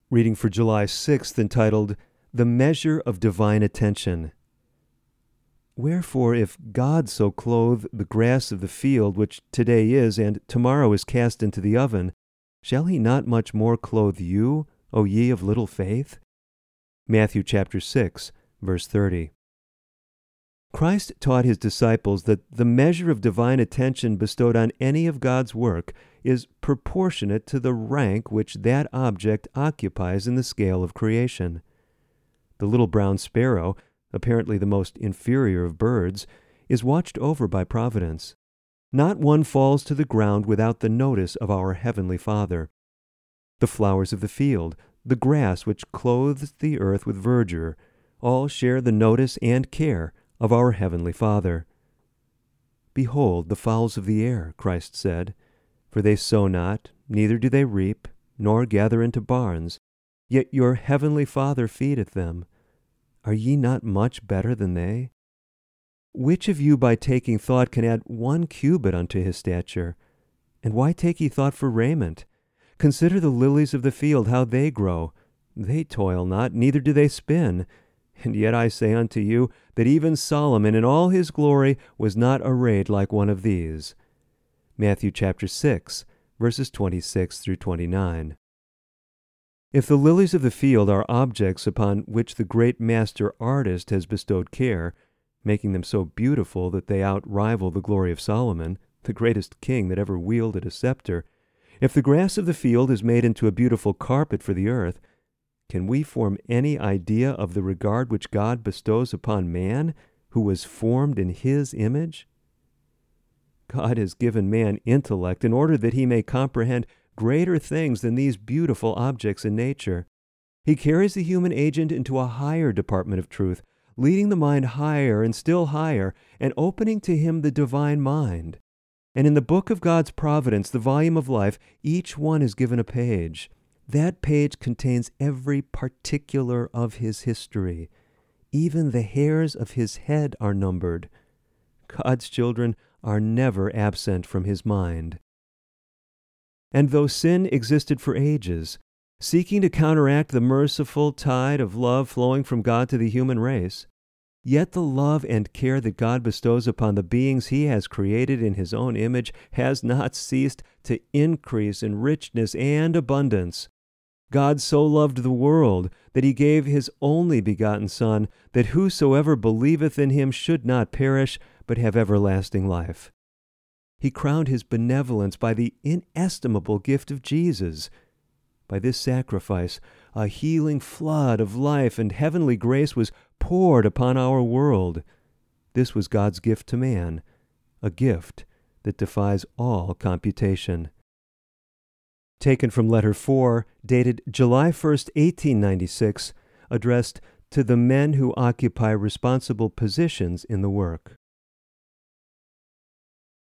Reading for July 6th, entitled, The Measure of Divine Attention. Wherefore, if God so clothe the grass of the field, which today is, and tomorrow is cast into the oven, shall he not much more clothe you, O ye of little faith? Matthew chapter 6, verse 30. Christ taught his disciples that the measure of divine attention bestowed on any of God's work is proportionate to the rank which that object occupies in the scale of creation. The little brown sparrow, apparently the most inferior of birds, is watched over by Providence. Not one falls to the ground without the notice of our Heavenly Father. The flowers of the field, the grass which clothes the earth with verdure, all share the notice and care of our Heavenly Father. Behold the fowls of the air, Christ said, for they sow not, neither do they reap, nor gather into barns, yet your Heavenly Father feedeth them. Are ye not much better than they? Which of you by taking thought can add 1 cubit unto his stature? And why take ye thought for raiment? Consider the lilies of the field, how they grow. They toil not, neither do they spin. And yet I say unto you, that even Solomon in all his glory was not arrayed like one of these. Matthew chapter 6, verses 26 through 29. If the lilies of the field are objects upon which the great master artist has bestowed care, making them so beautiful that they outrival the glory of Solomon, the greatest king that ever wielded a scepter, if the grass of the field is made into a beautiful carpet for the earth, can we form any idea of the regard which God bestows upon man, who was formed in his image? God has given man intellect in order that he may comprehend greater things than these beautiful objects in nature. He carries the human agent into a higher department of truth, leading the mind higher and still higher, and opening to him the divine mind. And in the book of God's providence, the volume of life, each one is given a page. That page contains every particular of his history. Even the hairs of his head are numbered. God's children are never absent from his mind. And though sin existed for ages, seeking to counteract the merciful tide of love flowing from God to the human race, yet the love and care that God bestows upon the beings he has created in his own image has not ceased to increase in richness and abundance. God so loved the world that he gave his only begotten Son, that whosoever believeth in him should not perish, but have everlasting life. He crowned his benevolence by the inestimable gift of Jesus. By this sacrifice, a healing flood of life and heavenly grace was poured upon our world. This was God's gift to man, a gift that defies all computation. Taken from Letter 4, dated July 1st, 1896, addressed to the men who occupy responsible positions in the work.